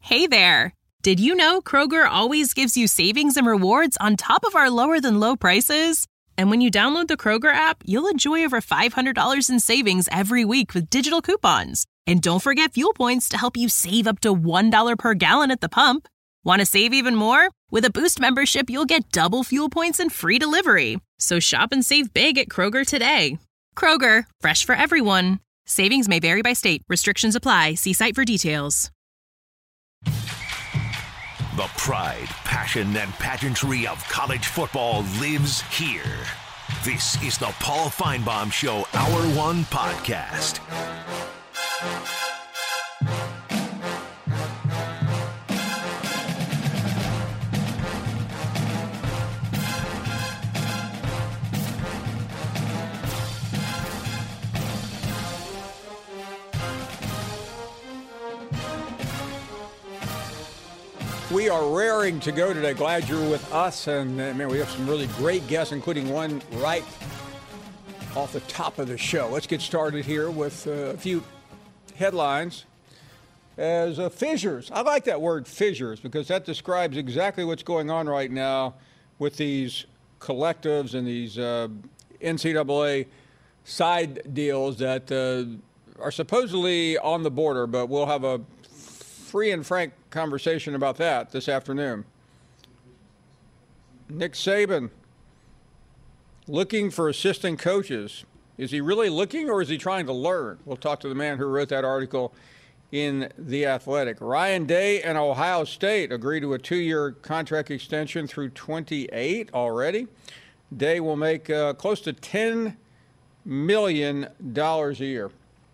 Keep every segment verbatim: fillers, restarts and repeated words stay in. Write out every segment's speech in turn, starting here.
Hey there! Did you know Kroger always gives you savings and rewards on top of our lower-than-low prices? And when you download the Kroger app, you'll enjoy over five hundred dollars in savings every week with digital coupons. And don't forget fuel points to help you save up to one dollar per gallon at the pump. Want to save even more? With a Boost membership, you'll get double fuel points and free delivery. So shop and save big at Kroger today. Kroger, fresh for everyone. Savings may vary by state. Restrictions apply. See site for details. The pride, passion, and pageantry of college football lives here. This is the Paul Finebaum Show Hour One Podcast. We are raring to go today. Glad you're with us. And, uh, man, we have some really great guests, including one right off the top of the show. Let's get started here with uh, a few headlines. As uh, fissures, I like that word fissures because that describes exactly what's going on right now with these collectives and these uh, N C double A side deals that uh, are supposedly on the border, but we'll have a free and frank conversation about that this afternoon. Nick Saban looking for assistant coaches. Is he really looking or is he trying to learn? We'll talk to the man who wrote that article in The Athletic. Ryan Day and Ohio State agree to a two-year contract extension through twenty-eight already. Day will make uh, close to ten million dollars a year.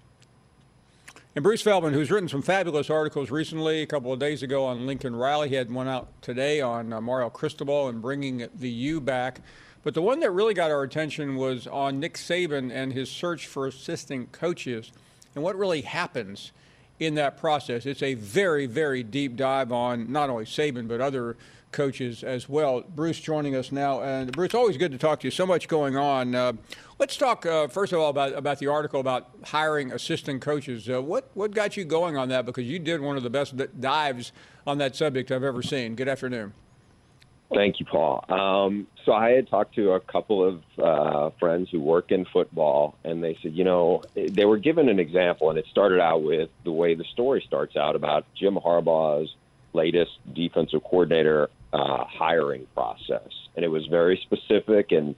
And Bruce Feldman, who's written some fabulous articles recently, a couple of days ago on Lincoln Riley, he had one out today on uh, Mario Cristobal and bringing the U back. But the one that really got our attention was on Nick Saban and his search for assistant coaches and what really happens in that process. It's a very, very deep dive on not only Saban but other coaches as well. Bruce joining us now. And Bruce, always good to talk to you. So much going on. Uh, let's talk, uh, first of all, about, about the article about hiring assistant coaches. Uh, what, what got you going on that? Because you did one of the best d- dives on that subject I've ever seen. Good afternoon. Thank you, Paul. Um, so I had talked to a couple of uh, friends who work in football, and they said, you know, they were given an example, and it started out with the way the story starts out about Jim Harbaugh's latest defensive coordinator uh, hiring process. And it was very specific, and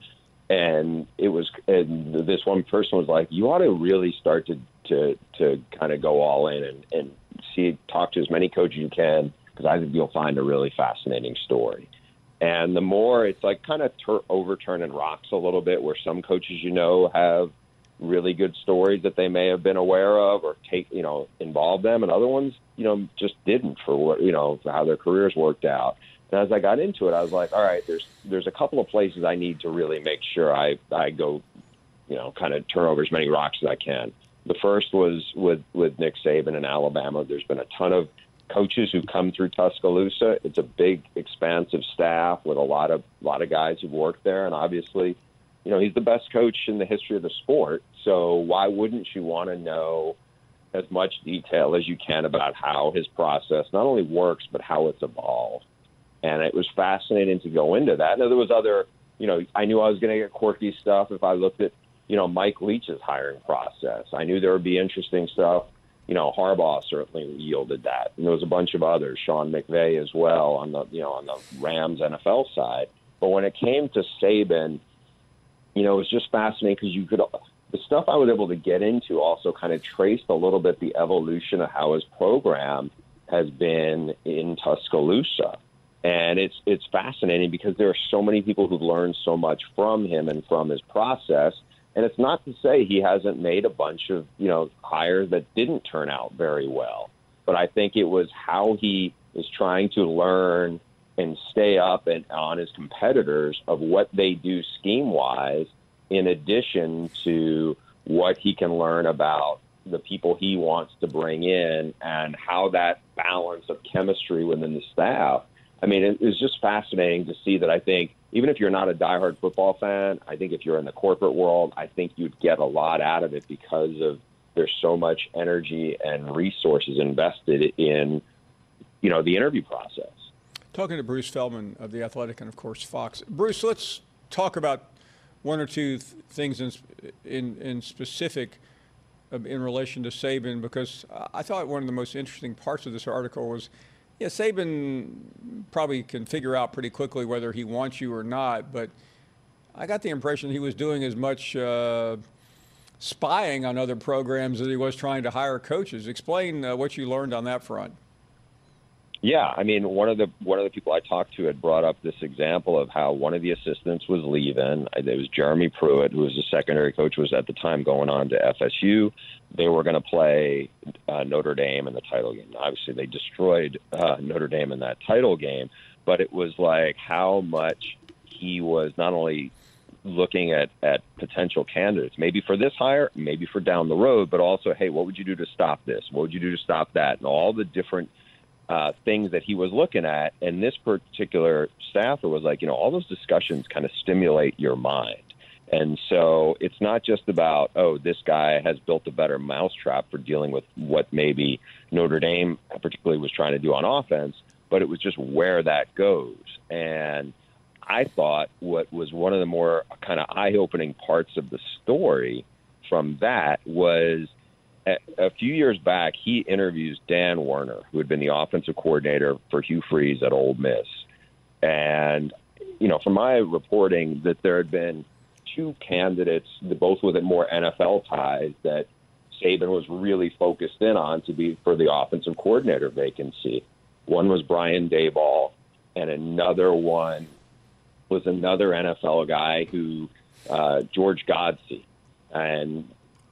and it was and this one person was like, you ought to really start to to, to kind of go all in and, and see, talk to as many coaches you can, because I think you'll find a really fascinating story. And the more it's like kind of ter- overturning rocks a little bit, where some coaches, you know, have really good stories that they may have been aware of or take, you know, involve them, and other ones, you know, just didn't for what, you know, for how their careers worked out. And as I got into it, I was like, all right, there's there's a couple of places I need to really make sure I, I go, you know, kind of turn over as many rocks as I can. The first was with, with Nick Saban in Alabama. There's been a ton of coaches who come through Tuscaloosa. It's a big, expansive staff with a lot of lot of guys who've worked there, and obviously, you know, he's the best coach in the history of the sport. So why wouldn't you want to know as much detail as you can about how his process not only works, but how it's evolved? And it was fascinating to go into that. Now, there was other, you know, I knew I was going to get quirky stuff if I looked at, you know, Mike Leach's hiring process. I knew there would be interesting stuff. You know, Harbaugh certainly yielded that. And there was a bunch of others, Sean McVay as well on the, you know, on the Rams N F L side. But when it came to Saban, you know, it was just fascinating because you could, the stuff I was able to get into also kind of traced a little bit the evolution of how his program has been in Tuscaloosa. And it's it's fascinating because there are so many people who've learned so much from him and from his process. And it's not to say he hasn't made a bunch of, you know, hires that didn't turn out very well. But I think it was how he is trying to learn and stay up and on his competitors of what they do scheme-wise, in addition to what he can learn about the people he wants to bring in and how that balance of chemistry within the staff. I mean, it, it's just fascinating to see that. I think even if you're not a diehard football fan, I think if you're in the corporate world, I think you'd get a lot out of it because of there's so much energy and resources invested in, you know, the interview process. Talking to Bruce Feldman of The Athletic and, of course, Fox. Bruce, let's talk about one or two th- things in, in, in specific in relation to Saban, because I thought one of the most interesting parts of this article was, yeah, Saban probably can figure out pretty quickly whether he wants you or not, but I got the impression he was doing as much uh, spying on other programs as he was trying to hire coaches. Explain uh, what you learned on that front. Yeah, I mean, one of the one of the people I talked to had brought up this example of how one of the assistants was leaving. It was Jeremy Pruitt, who was the secondary coach, was at the time going on to F S U. They were going to play uh, Notre Dame in the title game. Obviously, they destroyed uh, Notre Dame in that title game, but it was like how much he was not only looking at, at potential candidates, maybe for this hire, maybe for down the road, but also, hey, what would you do to stop this? What would you do to stop that? And all the different Uh, things that he was looking at. And this particular staffer was like, you know, all those discussions kind of stimulate your mind. And so it's not just about, oh, this guy has built a better mousetrap for dealing with what maybe Notre Dame particularly was trying to do on offense, but it was just where that goes. And I thought what was one of the more kind of eye-opening parts of the story from that was a few years back, he interviews Dan Werner, who had been the offensive coordinator for Hugh Freeze at Ole Miss. And, you know, from my reporting, that there had been two candidates, both with more N F L ties, that Saban was really focused in on to be for the offensive coordinator vacancy. One was Brian Daboll, and another one was another N F L guy who, uh, George Godsey. And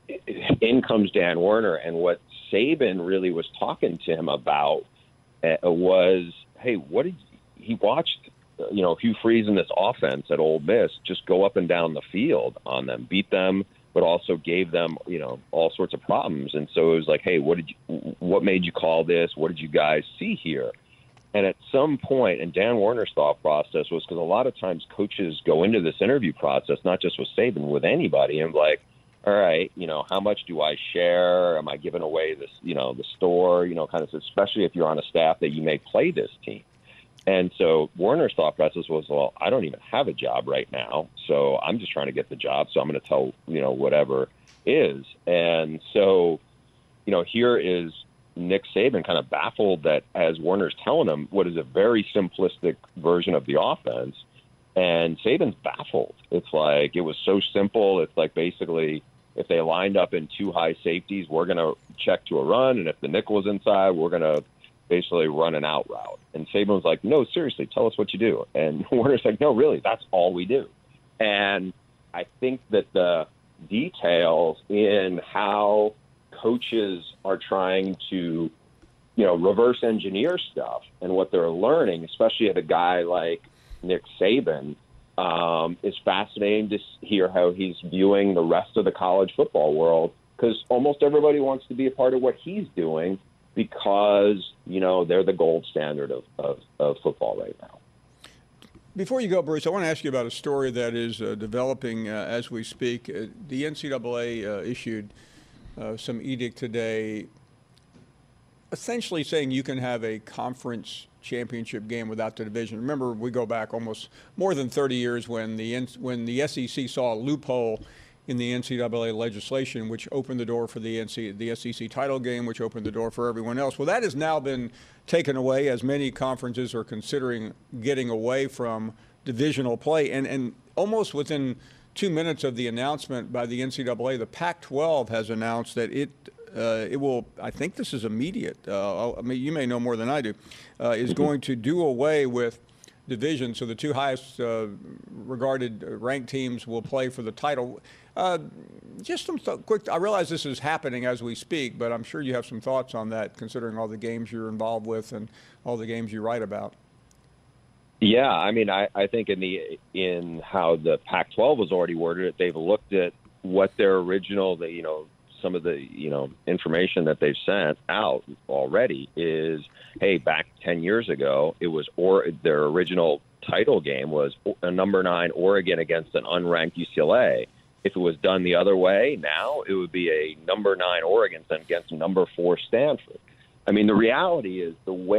in comes Dan Werner, and what Saban really was talking to him about uh, was, hey, what did he, he watched, you know, Hugh Freeze in this offense at Ole Miss just go up and down the field on them, beat them, but also gave them, you know, all sorts of problems. And so it was like, hey, what did you, what made you call this? What did you guys see here? And at some point, and Dan Werner's thought process was, because a lot of times coaches go into this interview process, not just with Saban, with anybody, and like, all right, you know, how much do I share? Am I giving away this, you know, the store, you know, kind of, especially if you're on a staff that you may play this team. And so Werner's thought process was, well, I don't even have a job right now, so I'm just trying to get the job, so I'm going to tell, you know, whatever is. And so, you know, here is Nick Saban kind of baffled that as Werner's telling him what is a very simplistic version of the offense, and Saban's baffled. It's like, it was so simple. It's like basically, if they lined up in two high safeties, we're going to check to a run. And if the nickel was inside, we're going to basically run an out route. And Saban was like, no, seriously, tell us what you do. And Werner's like, no, really, that's all we do. And I think that the details in how coaches are trying to, you know, reverse engineer stuff and what they're learning, especially at a guy like Nick Saban, um, is fascinating to hear how he's viewing the rest of the college football world, because almost everybody wants to be a part of what he's doing because, you know, they're the gold standard of, of, of football right now. Before you go, Bruce, I want to ask you about a story that is uh, developing uh, as we speak. Uh, the N C double A uh, issued uh, some edict today essentially saying you can have a conference championship game without the division. Remember, we go back almost more than thirty years when the when the S E C saw a loophole in the N C double A legislation, which opened the door for the N C, the S E C title game, which opened the door for everyone else. Well, that has now been taken away, as many conferences are considering getting away from divisional play. And, and almost within two minutes of the announcement by the N C double A, the Pac twelve has announced that it Uh, it will, I think this is immediate, uh, I mean, you may know more than I do, uh, is going to do away with division. So the two highest uh, regarded ranked teams will play for the title. Uh, just some th- quick, I realize this is happening as we speak, but I'm sure you have some thoughts on that, considering all the games you're involved with and all the games you write about. Yeah, I mean, I, I think in the in how the Pac twelve was already worded, they've looked at what their original, the, you know, some of the, you know, information that they've sent out already is, hey, back ten years ago, it was, or their original title game was a number nine Oregon against an unranked U C L A. If it was done the other way, now it would be a number nine Oregon against number four Stanford. I mean, the reality is the way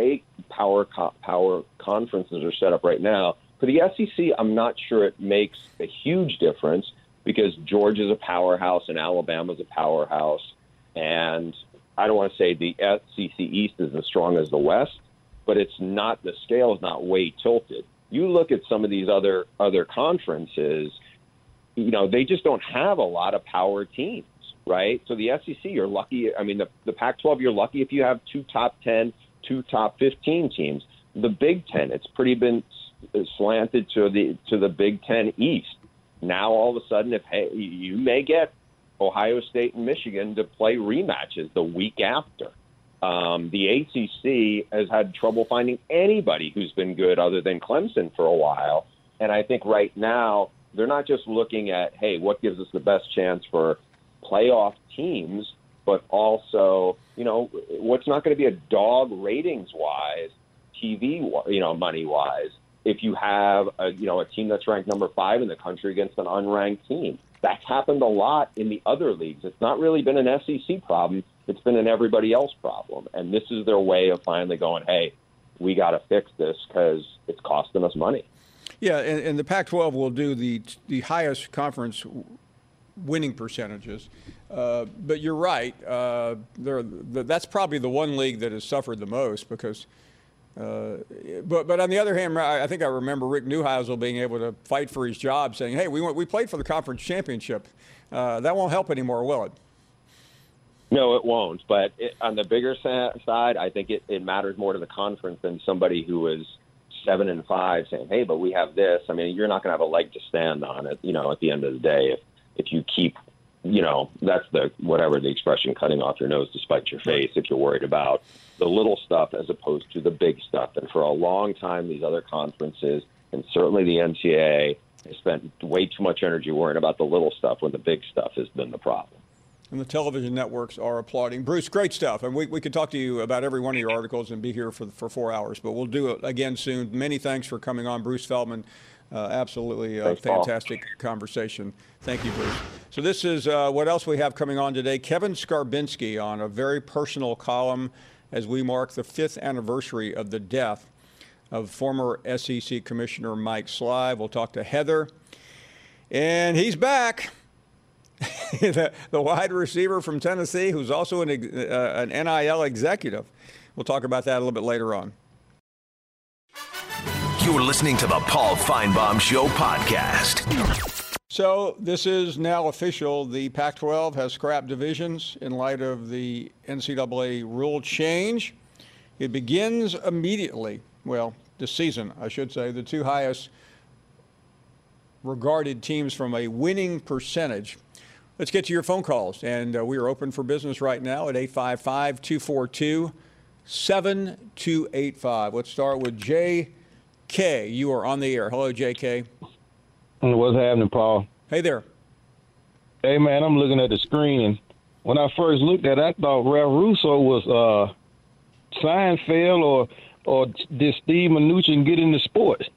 power co- power conferences are set up right now. For the S E C, I'm not sure it makes a huge difference because Georgia's a powerhouse and Alabama's a powerhouse. And I don't want to say the S E C East is as strong as the West, but it's not, the scale is not way tilted. You look at some of these other other conferences, you know, they just don't have a lot of power teams, right? So the S E C, you're lucky. I mean, the, the Pac twelve, you're lucky if you have two top ten, two top fifteen teams. The Big Ten, it's pretty been slanted to the to the Big Ten East. Now all of a sudden, if hey, you may get Ohio State and Michigan to play rematches the week after. Um, the A C C has had trouble finding anybody who's been good other than Clemson for a while. And I think right now they're not just looking at, hey, what gives us the best chance for playoff teams, but also, you know, what's not going to be a dog ratings-wise, T V, you know, money-wise, if you have a, you know, a team that's ranked number five in the country against an unranked team. That's happened a lot in the other leagues. It's not really been an S E C problem. It's been an everybody else problem. And this is their way of finally going, hey, we got to fix this because it's costing us money. Yeah, and, and the Pac twelve will do the the highest conference winning percentages. Uh, but you're right. Uh, the, that's probably the one league that has suffered the most because Uh, but but on the other hand, I think I remember Rick Neuheisel being able to fight for his job, saying, "Hey, we went, we played for the conference championship. Uh, that won't help anymore, will it?" No, it won't. But it, on the bigger sa- side, I think it, it matters more to the conference than somebody who was seven and five saying, "Hey, but we have this." I mean, you're not going to have a leg to stand on it. You know, at the end of the day, if if you keep, you know, that's the whatever the expression, cutting off your nose to spite your face. If you're worried about the little stuff as opposed to the big stuff. And for a long time, these other conferences, and certainly the N C double A, have spent way too much energy worrying about the little stuff when the big stuff has been the problem. And the television networks are applauding. Bruce, great stuff. And we, we could talk to you about every one of your articles and be here for, for four hours, but we'll do it again soon. Many thanks for coming on, Bruce Feldman. Uh, absolutely uh, Thanks, fantastic Paul. Conversation. Thank you, Bruce. So this is uh, what else we have coming on today. Kevin Skarbinski on a very personal column as we mark the fifth anniversary of the death of former S E C Commissioner Mike Slive. We'll talk to Heather. And he's back. the, the wide receiver from Tennessee, who's also an, uh, an N I L executive. We'll talk about that a little bit later on. You're listening to the Paul Feinbaum Show podcast. So this is now official. The Pac twelve has scrapped divisions in light of the N C double A rule change. It begins immediately. Well, this season, I should say. The two highest regarded teams from a winning percentage. Let's get to your phone calls. And uh, we are open for business right now at eight five five, two four two, seven two eight five. Let's start with J K. You are on the air. Hello, J K. What's happening, Paul? Hey there. Hey, man, I'm looking at the screen, and when I first looked at it, I thought Ralph Russo was uh, Seinfeld, or or did Steve Mnuchin get into sports?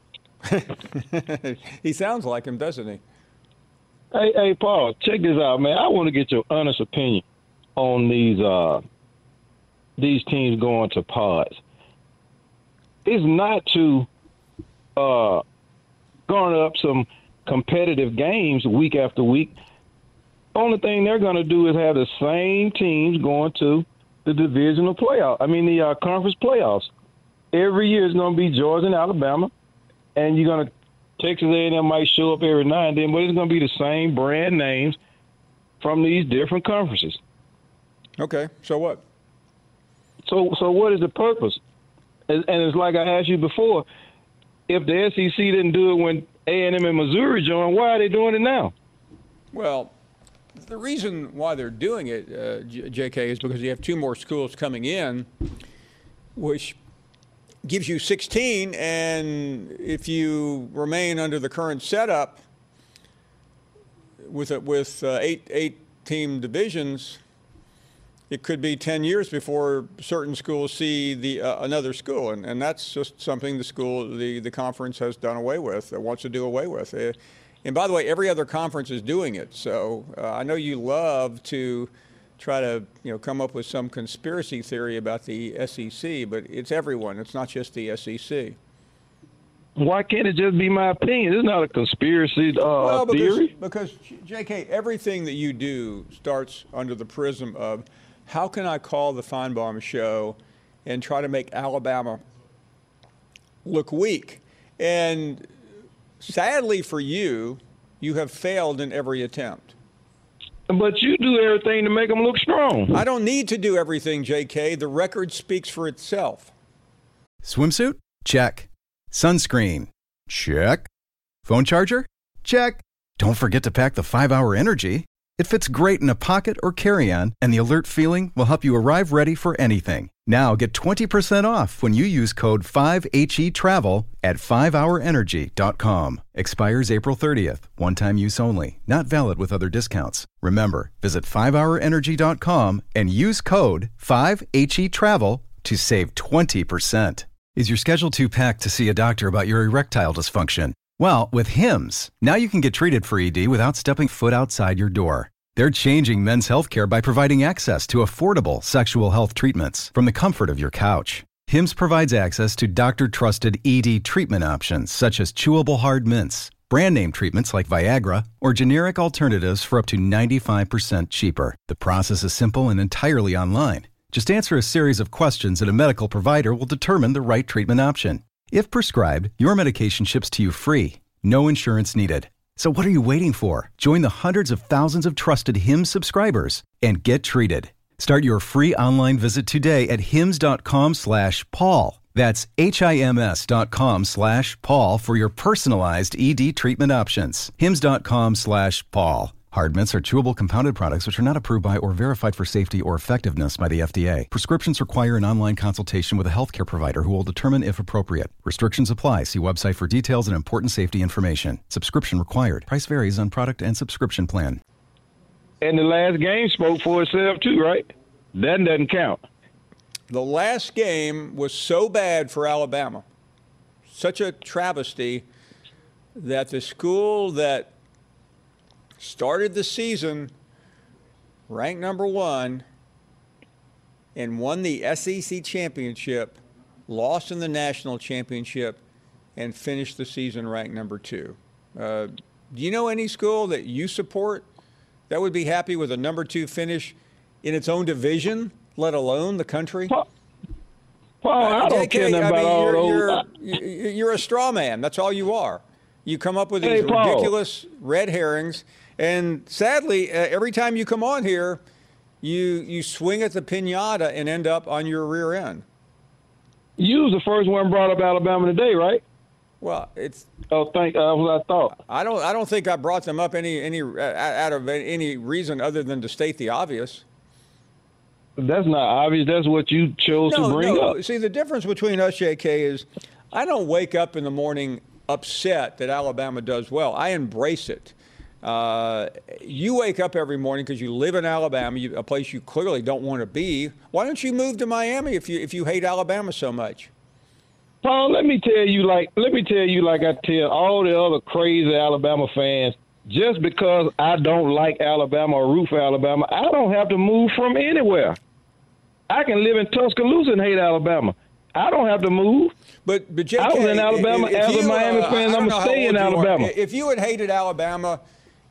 He sounds like him, doesn't he? Hey, hey, Paul, check this out, man. I want to get your honest opinion on these uh, these teams going to pods. It's not to uh, garner up some competitive games week after week. Only thing they're going to do is have the same teams going to the divisional playoff. I mean, the uh, conference playoffs. Every year it's going to be Georgia and Alabama, and you're going to Texas A and M might show up every now and then, but it's going to be the same brand names from these different conferences. Okay, so what? So, so what is the purpose? And, and it's like I asked you before. If the S E C didn't do it when A and M and Missouri joined, why are they doing it now? Well, the reason why they're doing it, uh, J K, is because you have two more schools coming in, which gives you sixteen, and if you remain under the current setup with a, with uh, eight eight team divisions, it could be ten years before certain schools see the uh, another school, and, and that's just something the school, the, the conference has done away with, uh, wants to do away with. Uh, and by the way, every other conference is doing it. So uh, I know you love to try to, you know, come up with some conspiracy theory about the S E C, but it's everyone. It's not just the S E C. Why can't it just be my opinion? It's not a conspiracy uh, well, because, theory. Because, J K, everything that you do starts under the prism of how can I call the Feinbaum Show and try to make Alabama look weak. And sadly for you, you have failed in every attempt. But you do everything to make them look strong. I don't need to do everything, J K. The record speaks for itself. Swimsuit? Check. Sunscreen? Check. Phone charger? Check. Don't forget to pack the five hour Energy. It fits great in a pocket or carry-on, and the alert feeling will help you arrive ready for anything. Now get twenty percent off when you use code five H E travel at five hour energy dot com. Expires April thirtieth. One-time use only. Not valid with other discounts. Remember, visit five hour energy dot com and use code five H E travel to save twenty percent. Is your schedule too packed to see a doctor about your erectile dysfunction? Well, with Hims, now you can get treated for E D without stepping foot outside your door. They're changing men's healthcare by providing access to affordable sexual health treatments from the comfort of your couch. Hims provides access to doctor-trusted E D treatment options such as chewable hard mints, brand name treatments like Viagra, or generic alternatives for up to ninety-five percent cheaper. The process is simple and entirely online. Just answer a series of questions and a medical provider will determine the right treatment option. If prescribed, your medication ships to you free. No insurance needed. So what are you waiting for? Join the hundreds of thousands of trusted Hims subscribers and get treated. Start your free online visit today at hims.com slash Paul. That's H-I-M-S dot com slash Paul for your personalized E D treatment options. Hims.com slash Paul. Hard mints are chewable compounded products which are not approved by or verified for safety or effectiveness by the F D A. Prescriptions require an online consultation with a healthcare provider who will determine if appropriate. Restrictions apply. See website for details and important safety information. Subscription required. Price varies on product and subscription plan. And the last game spoke for itself too, right? That doesn't count. The last game was so bad for Alabama, such a travesty, that the school that started the season ranked number one and won the S E C championship, lost in the national championship, and finished the season ranked number two. Uh, do you know any school that you support that would be happy with a number two finish in its own division, let alone the country? Paul, Paul I uh, don't J K, care nothing I about mean, all you're, those. you're, you're a straw man. That's all you are. You come up with these Hey, Paul. ridiculous red herrings. And sadly, uh, every time you come on here, you you swing at the piñata and end up on your rear end. You was the first one brought up Alabama today, right? Well, it's. Oh, thank. Uh, what I thought. I don't. I don't think I brought them up any any uh, out of any reason other than to state the obvious. That's not obvious. That's what you chose no, to bring no. up. See, the difference between us, J K, is I don't wake up in the morning upset that Alabama does well. I embrace it. Uh, you wake up every morning because you live in Alabama, you, a place you clearly don't want to be. Why don't you move to Miami if you if you hate Alabama so much? Paul, let me tell you like let me tell you like I tell all the other crazy Alabama fans. Just because I don't like Alabama or root for Alabama, I don't have to move from anywhere. I can live in Tuscaloosa and hate Alabama. I don't have to move. But but J K, I was in Alabama as a Miami uh, fan. I'm gonna stay in Alabama. If you had hated Alabama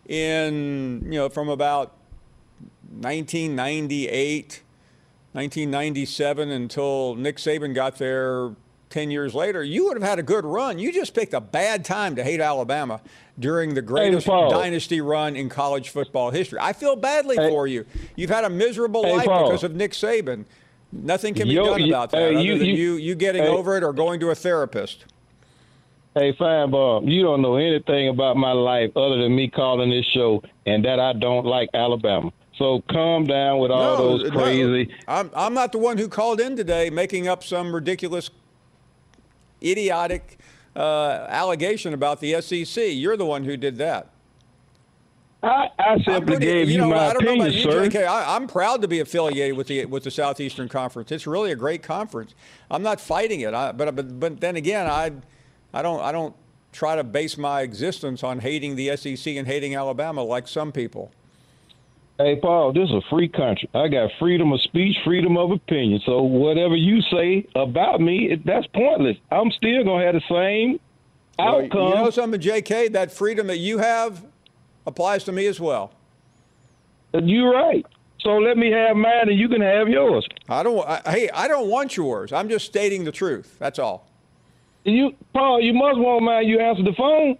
in, you know, from about nineteen ninety-eight, nineteen ninety-seven until Nick Saban got there ten years later, you would have had a good run. You just picked a bad time to hate Alabama during the greatest hey, dynasty run in college football history. I feel badly hey, for you. You've had a miserable hey, life Paul. because of Nick Saban. Nothing can be Yo, done about that hey, other you, than you, you, you getting hey, over it or going to a therapist. Hey, fine, Bob. You don't know anything about my life other than me calling this show and that I don't like Alabama. So calm down with all no, those crazy. No, I'm, I'm not the one who called in today making up some ridiculous, idiotic uh, allegation about the S E C. You're the one who did that. I, I simply pretty, gave you, you know, my I don't opinion, know about you, sir. J K. I, I'm proud to be affiliated with the with the Southeastern Conference. It's really a great conference. I'm not fighting it, I, but but but then again, I I don't I don't try to base my existence on hating the S E C and hating Alabama like some people. Hey, Paul, this is a free country. I got freedom of speech, freedom of opinion. So whatever you say about me, it, that's pointless. I'm still going to have the same well, outcome. You know something, J K? That freedom that you have applies to me as well. You're right. So let me have mine and you can have yours. I don't. I, hey, I don't want yours. I'm just stating the truth. That's all. You, Paul, you must want mine. You answer the phone.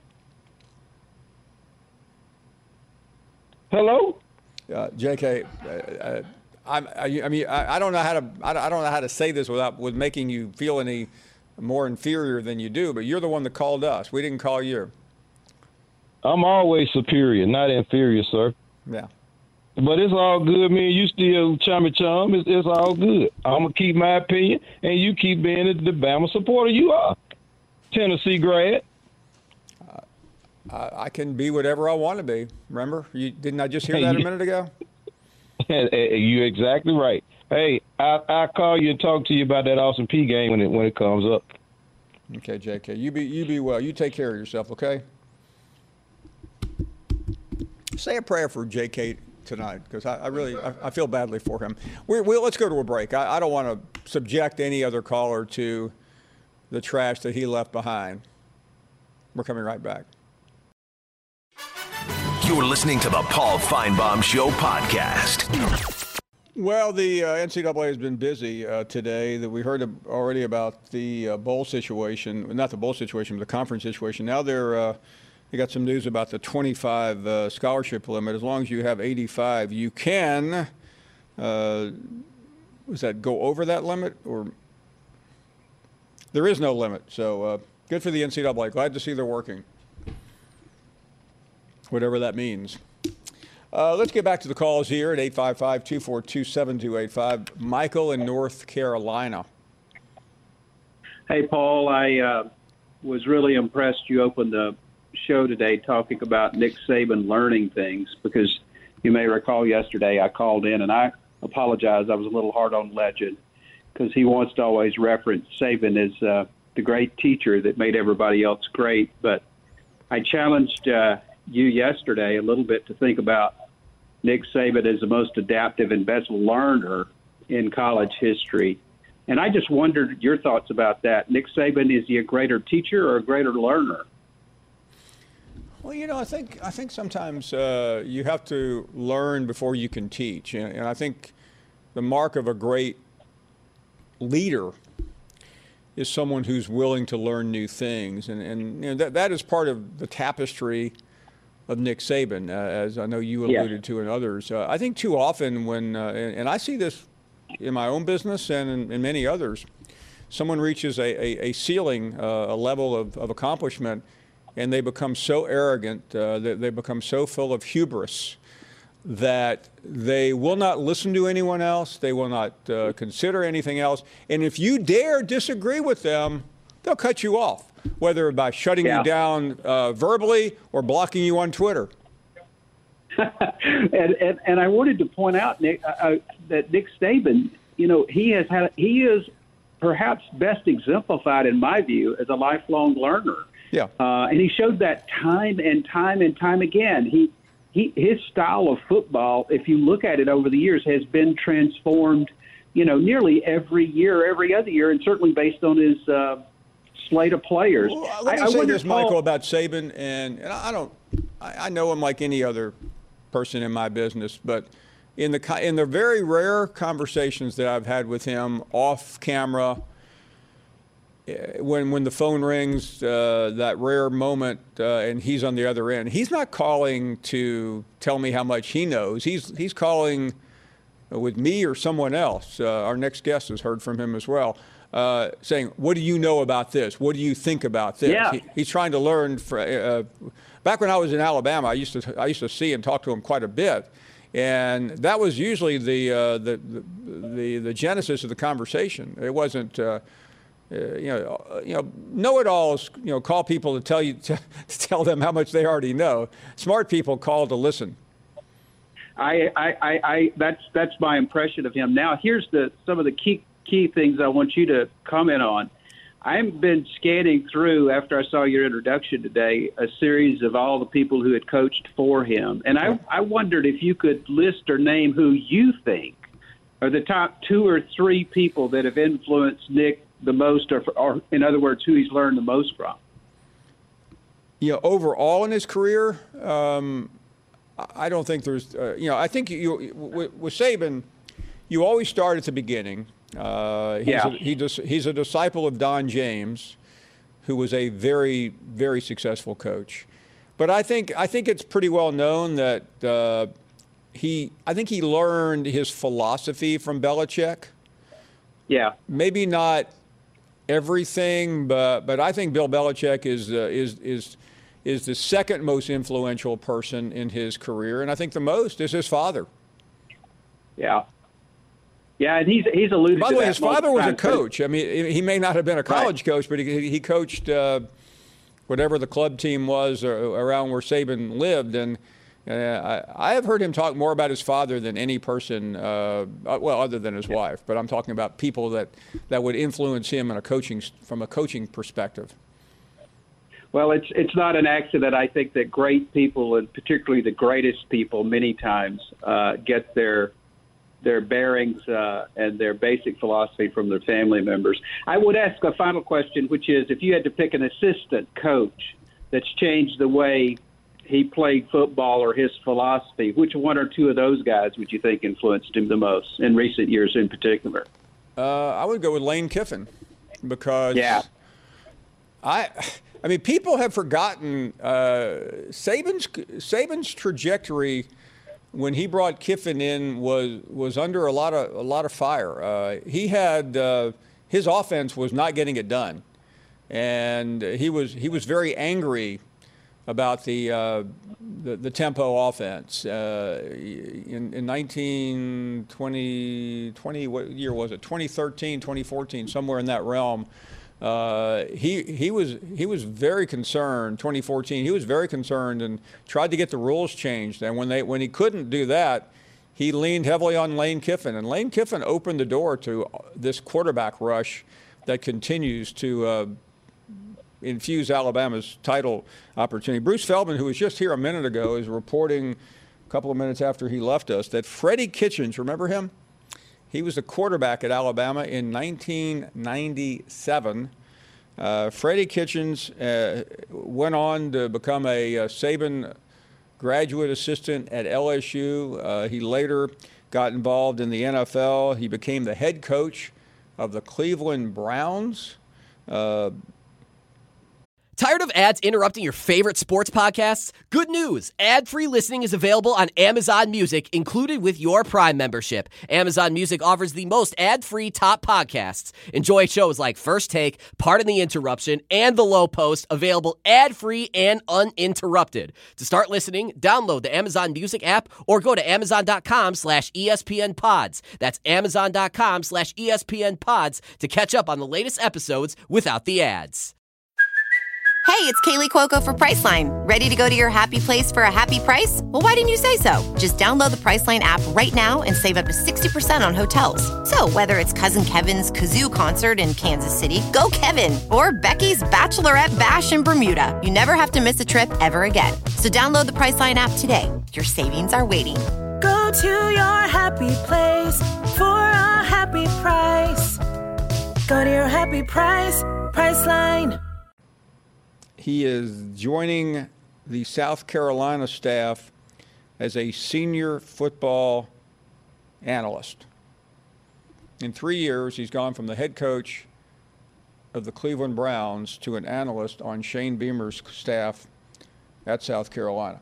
Hello? Uh, J K, uh, uh, I'm, I, I mean, I, I don't know how to. I don't know how to say this without with making you feel any more inferior than you do. But you're the one that called us. We didn't call you. I'm always superior, not inferior, sir. Yeah. But it's all good, man. You still chummy chum. It's, it's all good. I'm going to keep my opinion, and you keep being the Bama supporter you are. Tennessee grad. Uh, I can be whatever I want to be. Remember? You, didn't I just hear that a minute ago? You're exactly right. Hey, I, I'll call you and talk to you about that Austin Peay game when it, when it comes up. Okay, J K. You be, you be well. You take care of yourself, okay? Say a prayer for J K tonight, because I, I really I, I feel badly for him. We're, we let's go to a break. I, I don't want to subject any other caller to the trash that he left behind. We're coming right back. You're listening to the Paul Feinbaum Show podcast. Well, the uh, N C double A has been busy uh, today. That we heard already about the uh, bowl situation, not the bowl situation, but the conference situation. Now they're uh, they got some news about the twenty-five uh, scholarship limit. As long as you have eighty-five, you can. Uh, was that go over that limit, or there is no limit? So uh, good for the N C double A. Glad to see they're working, whatever that means. Uh, let's get back to the calls here at eight five five, two four two, seven two eight five. Michael in North Carolina. Hey, Paul, I uh, was really impressed you opened the show today talking about Nick Saban learning things, because you may recall yesterday I called in, and I apologize, I was a little hard on Legend, because he wants to always reference Saban as uh, the great teacher that made everybody else great. But I challenged uh, you yesterday a little bit to think about Nick Saban as the most adaptive and best learner in college history. And I just wondered your thoughts about that. Nick Saban, is he a greater teacher or a greater learner? Well, you know, I think I think sometimes uh, you have to learn before you can teach. And, and I think the mark of a great leader is someone who's willing to learn new things. And, and you know, that, that is part of the tapestry of Nick Saban, uh, as I know you alluded yeah. to and others. Uh, I think too often when, uh, and, and I see this in my own business and in, in many others, someone reaches a, a, a ceiling, uh, a level of, of accomplishment, and they become so arrogant, uh, that they become so full of hubris that they will not listen to anyone else, they will not uh, consider anything else, and if you dare disagree with them, they'll cut you off, whether by shutting yeah. you down uh, verbally or blocking you on Twitter. and, and and I wanted to point out, Nick, uh, that Nick Saban, you know, he has had he is perhaps best exemplified, in my view, as a lifelong learner. Yeah, uh, and he showed that time and time and time again. He he his style of football, if you look at it over the years, has been transformed, you know, nearly every year, every other year, and certainly based on his uh, slate of players. Well, let me I, say I this, Paul, Michael, about Saban, and, and I don't, I, I know him like any other person in my business, but in the in the very rare conversations that I've had with him off camera, when when the phone rings, uh, that rare moment, uh, and he's on the other end, he's not calling to tell me how much he knows. He's he's calling with me or someone else. Uh, our next guest has heard from him as well. Uh, saying, what do you know about this? What do you think about this? Yeah. He, he's trying to learn. For, uh, back when I was in Alabama, I used to I used to see and talk to him quite a bit, and that was usually the uh, the, the the the genesis of the conversation. It wasn't, uh, uh, you know, you know, know-it-alls. You know, call people to tell you to, to tell them how much they already know. Smart people call to listen. I, I, I, I that's that's my impression of him. Now, here's the some of the key. key things I want you to comment on. I've been scanning through, after I saw your introduction today, a series of all the people who had coached for him. And I, I wondered if you could list or name who you think are the top two or three people that have influenced Nick the most, or, or in other words, who he's learned the most from. You know, overall in his career, um, I don't think there's, uh, you know, I think you, with, with Saban, you always start at the beginning. Uh, he's, yeah. a, he dis, he's a disciple of Don James, who was a very, very successful coach. But I think I think it's pretty well known that uh, he, I think he learned his philosophy from Belichick. Yeah. Maybe not everything, but but I think Bill Belichick is uh, is is is the second most influential person in his career, and I think the most is his father. Yeah. Yeah, and he's he's alluded to that. By the way, his father was a times, coach. I mean, he may not have been a college right. coach, but he, he coached uh, whatever the club team was around where Saban lived. And uh, I, I have heard him talk more about his father than any person, uh, well, other than his yeah. wife. But I'm talking about people that, that would influence him in a coaching from a coaching perspective. Well, it's it's not an accident. I think that great people, and particularly the greatest people, many times uh, get their their bearings uh, and their basic philosophy from their family members. I would ask a final question, which is, if you had to pick an assistant coach that's changed the way he played football or his philosophy, which one or two of those guys would you think influenced him the most in recent years in particular? Uh, I would go with Lane Kiffin because yeah. I I mean, people have forgotten uh, Saban's Saban's trajectory when he brought Kiffin in was was under a lot of a lot of fire. Uh, he had uh, his offense was not getting it done, and he was he was very angry about the uh, the, the tempo offense. Uh, in, in nineteen twenty, twenty, what year was it? twenty thirteen, twenty fourteen, somewhere in that realm. Uh, he he was he was very concerned. twenty fourteen, he was very concerned and tried to get the rules changed. And when they when he couldn't do that, he leaned heavily on Lane Kiffin. And Lane Kiffin opened the door to this quarterback rush that continues to uh, infuse Alabama's title opportunity. Bruce Feldman, who was just here a minute ago, is reporting a couple of minutes after he left us that Freddie Kitchens, remember him? He was the quarterback at Alabama in nineteen ninety-seven. Uh, Freddie Kitchens uh, went on to become a, a Saban graduate assistant at L S U. Uh, he later got involved in the N F L. He became the head coach of the Cleveland Browns. Uh, Tired of ads interrupting your favorite sports podcasts? Good news! Ad-free listening is available on Amazon Music, included with your Prime membership. Amazon Music offers the most ad-free top podcasts. Enjoy shows like First Take, Pardon the Interruption, and The Low Post, available ad-free and uninterrupted. To start listening, download the Amazon Music app or go to amazon.com slash ESPN pods. That's amazon.com slash ESPN pods to catch up on the latest episodes without the ads. Hey, it's Kaylee Cuoco for Priceline. Ready to go to your happy place for a happy price? Well, why didn't you say so? Just download the Priceline app right now and save up to sixty percent on hotels. So whether it's Cousin Kevin's Kazoo Concert in Kansas City, go Kevin, or Becky's Bachelorette Bash in Bermuda, you never have to miss a trip ever again. So download the Priceline app today. Your savings are waiting. Go to your happy place for a happy price. Go to your happy price, Priceline. He is joining the South Carolina staff as a senior football analyst. In three years, he's gone from the head coach of the Cleveland Browns to an analyst on Shane Beamer's staff at South Carolina.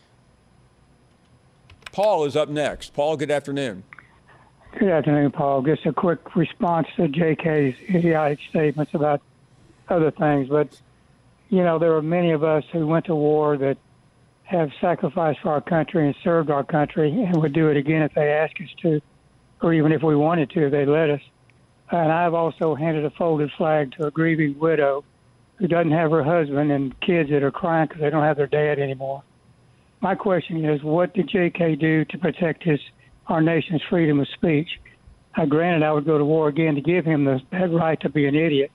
Paul is up next. Paul, good afternoon. Good afternoon, Paul. Just a quick response to J K's idiotic statements about other things, but you know, there are many of us who went to war that have sacrificed for our country and served our country and would do it again if they asked us to, or even if we wanted to, if they let us. And I've also handed a folded flag to a grieving widow who doesn't have her husband and kids that are crying because they don't have their dad anymore. My question is, what did J K do to protect his our nation's freedom of speech? Uh, granted, I would go to war again to give him the, that right to be an idiot.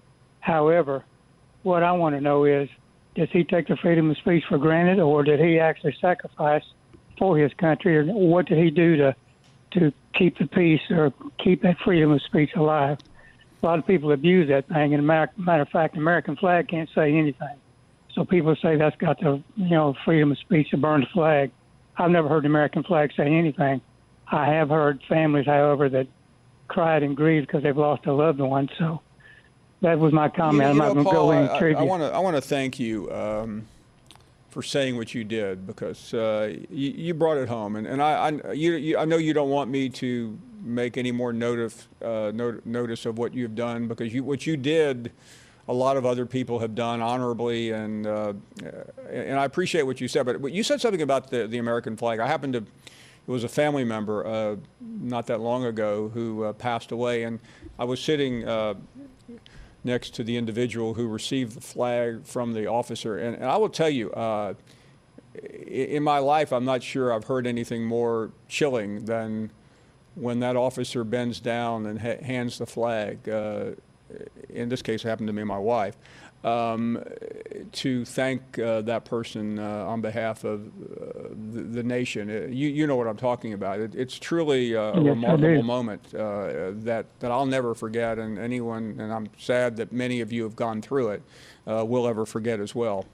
However, what I want to know is, does he take the freedom of speech for granted, or did he actually sacrifice for his country, or what did he do to to keep the peace or keep that freedom of speech alive? A lot of people abuse that thing, and matter of fact, the American flag can't say anything. So people say that's got the, you know, freedom of speech to burn the flag. I've never heard the American flag say anything. I have heard families, however, that cried and grieved because they've lost a loved one. So that was my comment. You, I'm you not know, going to Paul, go any I- tribute. I want to I want to thank you um, for saying what you did, because uh, you, you brought it home, and and I I, you, you, I know you don't want me to make any more notice uh, not, notice of what you've done, because you what you did, a lot of other people have done honorably, and uh, and I appreciate what you said. But you said something about the the American flag. I happened to. It was a family member uh, not that long ago who uh, passed away, and I was sitting uh, next to the individual who received the flag from the officer. And, and I will tell you, uh, in my life, I'm not sure I've heard anything more chilling than when that officer bends down and ha- hands the flag. Uh, in this case, it happened to me and my wife. Um, to thank uh, that person uh, on behalf of uh, the, the nation. Uh, you, you know what I'm talking about. It, it's truly uh, a Yes, I remarkable do. moment uh, that, that I'll never forget, and anyone, and I'm sad that many of you have gone through it, uh, will ever forget as well.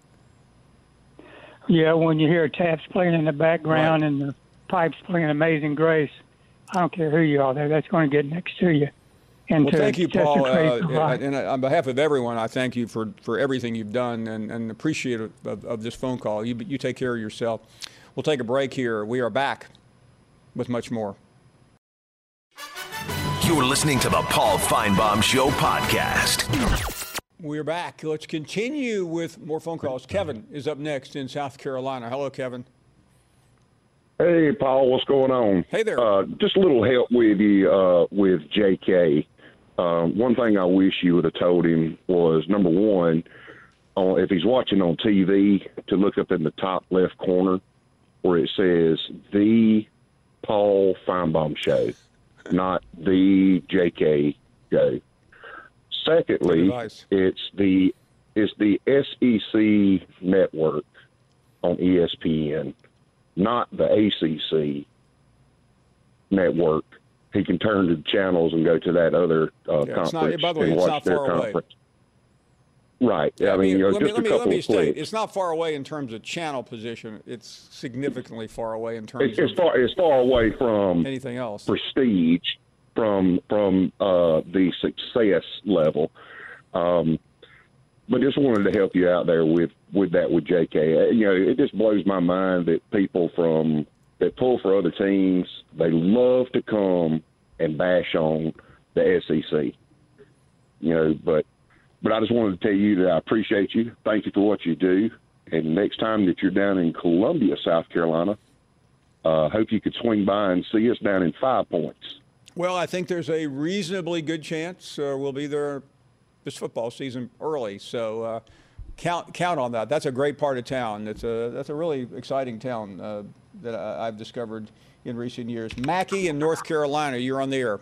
Yeah, when you hear taps playing in the background and the pipes playing Amazing Grace, I don't care who you are there, that's going to get next to you. And Well, to thank you, Paul. desecrate Uh, the right. and on behalf of everyone, I thank you for, for everything you've done, and, and appreciative of, of this phone call. You, you take care of yourself. We'll take a break here. We are back with much more. You're listening to the Paul Feinbaum Show podcast. We're back. Let's continue with more phone calls. Kevin is up next in South Carolina. Hello, Kevin. Hey, Paul, what's going on? Hey there. Uh, just a little help with you uh, with J K. Um, one thing I wish you would have told him was, number one, uh, if he's watching on T V, to look up in the top left corner where it says The Paul Feinbaum Show, not The J K Show. Secondly, it's the it's the S E C network on E S P N, not the A C C network. He can turn to the channels and go to that other uh, Yeah, it's conference not, by the way, and it's watch not their far away. conference. Right. I mean, you know, let me, just let a me, couple let me of state, clicks. it's not far away in terms of channel position. It's significantly far away in terms It's, it's of far it's far away from anything else. prestige, from from uh, the success level. Um, but just wanted to help you out there with, with that with J K. You know, it just blows my mind that people from that pull for other teams, they love to come and bash on the S E C. You know, but but I just wanted to tell you that I appreciate you. Thank you for what you do. And next time that you're down in Columbia, South Carolina, uh, hope you could swing by and see us down in Five Points. Well, I think there's a reasonably good chance uh, we'll be there this football season early. So uh, count count on that. That's a great part of town. It's a that's a really exciting town uh, that I, I've discovered in recent years. Mackey in North Carolina, you're on the air.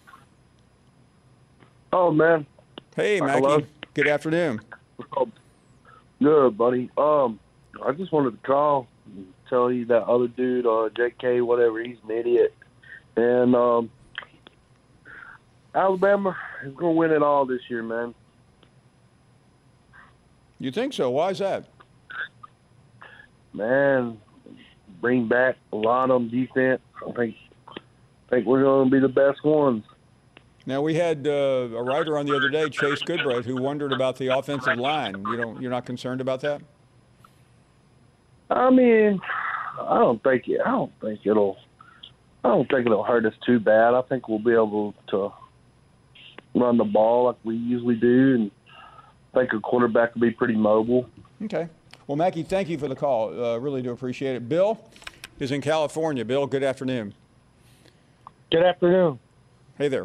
Oh, man. Hey, Mackey. Hello. Good afternoon. Good, buddy. Um, I just wanted to call and tell you that other dude, uh, J K, whatever, he's an idiot. And um, Alabama is going to win it all this year, man. You think so? Why is that? Man, bring back a lot of them defense. I think, I think we're going to be the best ones. Now, we had uh, a writer on the other day, Chase Goodbright, who wondered about the offensive line. You don't, you're not concerned about that? I mean, I don't think it, I don't think it'll I don't think it'll hurt us too bad. I think we'll be able to run the ball like we usually do, and I think a quarterback will be pretty mobile. Okay. Well, Mackey, thank you for the call. Uh, really do appreciate it. Bill is in California. Bill, good afternoon. Good afternoon. Hey there.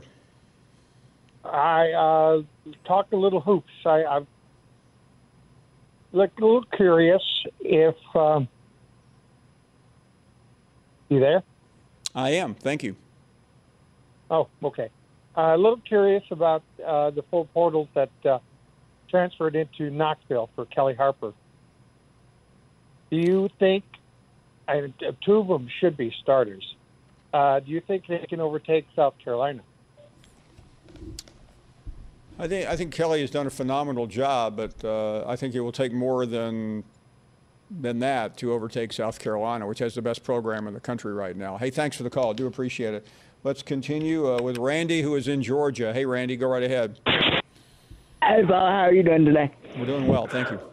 I uh, talked a little hoops. I, I'm look, a little curious if um, you there? I am. Thank you. Oh, okay. Uh, a little curious about uh, the full portals that uh, transferred into Knoxville for Kelly Harper. Do you think, and two of them should be starters, uh, do you think they can overtake South Carolina? I think I think Kelly has done a phenomenal job, but uh, I think it will take more than than that to overtake South Carolina, which has the best program in the country right now. Hey, thanks for the call. I do appreciate it. Let's continue uh, with Randy, who is in Georgia. Hey, Randy, go right ahead. Hey, Paul, how are you doing today? We're doing well, thank you.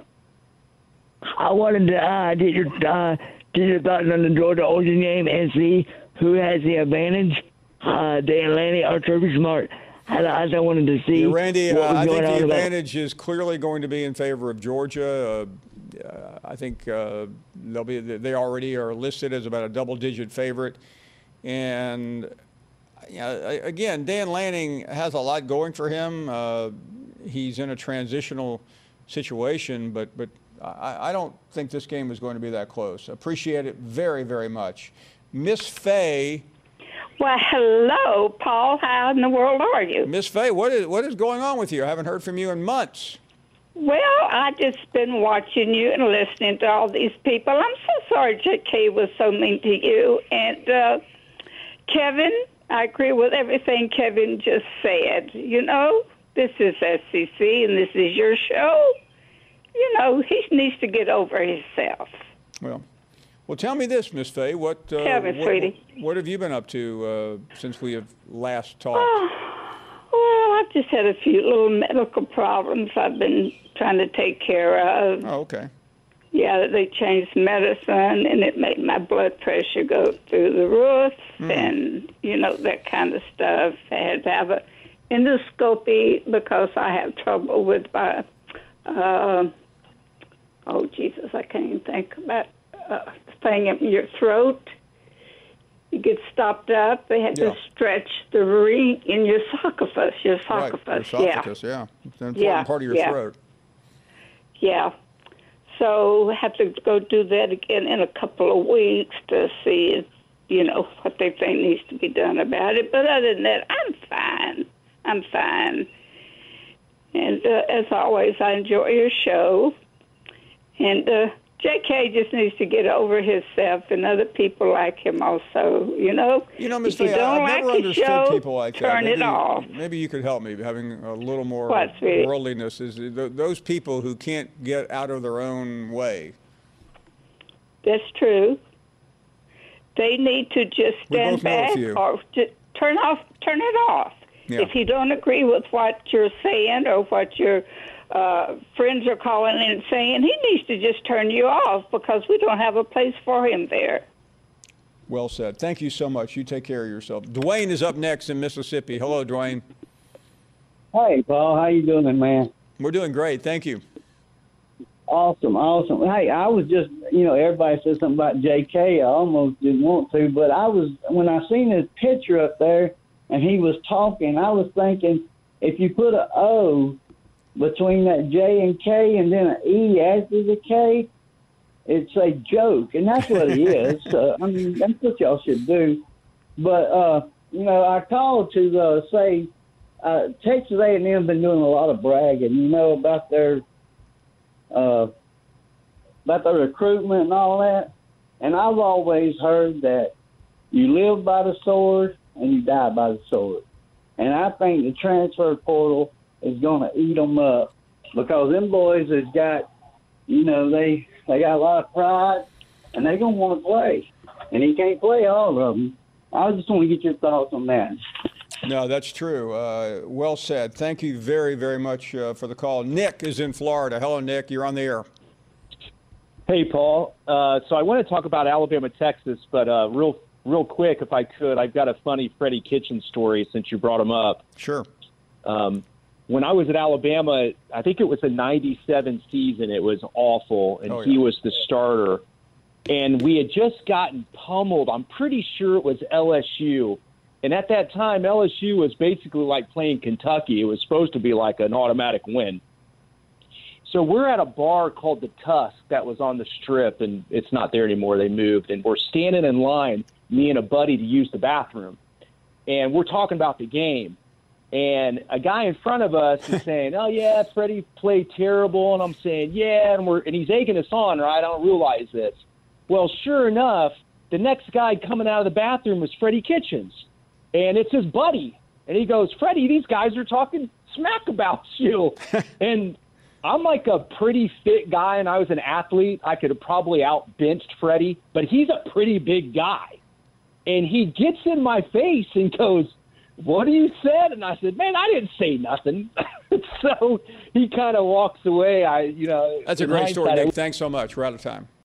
I wanted to uh, get your uh, get your thoughts on the Georgia Ocean game and see who has the advantage, uh, Dan Lanning or Kirby Smart. I, I just wanted to see. Yeah, Randy, what uh, was I going think the on about- advantage is clearly going to be in favor of Georgia. Uh, uh, I think uh, they'll be. They already are listed as about a double-digit favorite, and you know, again, Dan Lanning has a lot going for him. Uh, he's in a transitional situation, but but I, I don't think this game is going to be that close. Appreciate it very, very much. Miss Fay. Well, hello, Paul. How in the world are you? Miss Fay, what is what is going on with you? I haven't heard from you in months. Well, I just been watching you and listening to all these people. I'm so sorry J K was so mean to you. And uh, Kevin, I agree with everything Kevin just said. You know, this is S E C and this is your show. You know, he needs to get over himself. Well, well, tell me this, Miss Fay. What, uh, Tell me, what, sweetie. what have you been up to uh, since we have last talked? Oh, well, I've just had a few little medical problems I've been trying to take care of. Oh, okay. Yeah, they changed medicine, and it made my blood pressure go through the roof, Mm. and, you know, that kind of stuff. I had to have a endoscopy because I have trouble with my, uh, oh, Jesus, I can't even think about uh, the thing in your throat. You get stopped up. They had Yeah. to stretch the ring in your esophagus. Your esophagus, Right, your esophagus, yeah. yeah. It's an important Yeah, part of your yeah. throat. Yeah. So I have to go do that again in a couple of weeks to see if, you know, what they think needs to be done about it. But other than that, I'm fine. I'm fine. And uh, as always, I enjoy your show. And uh, J K just needs to get over himself, and other people like him also, you know? You know, Miss If you Fay, don't I've like never his understood show, people like that. turn Maybe, it off. maybe you could help me, having a little more What, sweetie? worldliness. Is th- those people who can't get out of their own way. That's true. They need to just We stand both know a back few. or just turn off, turn it off. Yeah. If you don't agree with what you're saying or what your uh, friends are calling in and saying, he needs to just turn you off because we don't have a place for him there. Well said. Thank you so much. You take care of yourself. Dwayne is up next in Mississippi. Hello, Dwayne. Hey, Paul, how you doing, man? We're doing great. Thank you. Awesome, awesome. Hey, I was just, you know, everybody said something about J K. I almost didn't want to, but I was, when I seen his picture up there and he was talking, I was thinking if you put an O between that J and K and then an E after the K, it's a joke, and that's what it is. So, I mean, that's what y'all should do. But, uh, you know, I called to uh, say uh, Texas A and M been doing a lot of bragging, you know, about their uh, about their recruitment and all that. And I've always heard that you live by the sword and you die by the sword. And I think the transfer portal is going to eat them up because them boys has got, you know, they they got a lot of pride and they're going to want to play. And he can't play all of them. I just want to get your thoughts on that. No, that's true. Uh, well said. Thank you very, very much uh, for the call. Nick is in Florida. Hello, Nick. You're on the air. Hey, Paul. Uh, so I want to talk about Alabama, Texas, but uh, real real quick, if I could, I've got a funny Freddie Kitchen story since you brought him up. Sure. Um, when I was at Alabama, I think it was a ninety-seven season. It was awful, and Oh, yeah. he was the starter. And we had just gotten pummeled. I'm pretty sure it was L S U. And at that time, L S U was basically like playing Kentucky. It was supposed to be like an automatic win. So we're at a bar called the Tusk that was on the Strip, and it's not there anymore. They moved. And we're standing in line, me and a buddy, to use the bathroom. And we're talking about the game. And a guy in front of us is saying, oh, yeah, Freddie played terrible. And I'm saying, yeah, and we're and he's egging us on, right? I don't realize this. Well, sure enough, the next guy coming out of the bathroom was Freddie Kitchens. And it's his buddy. And he goes, Freddie, these guys are talking smack about you. And I'm like a pretty fit guy, and I was an athlete. I could have probably out-benched Freddie, but he's a pretty big guy. And he gets in my face and goes, what you said? And I said, man, I didn't say nothing. So he kind of walks away. I, you know, That's a great story, Nick. Thanks so much. We're out of time.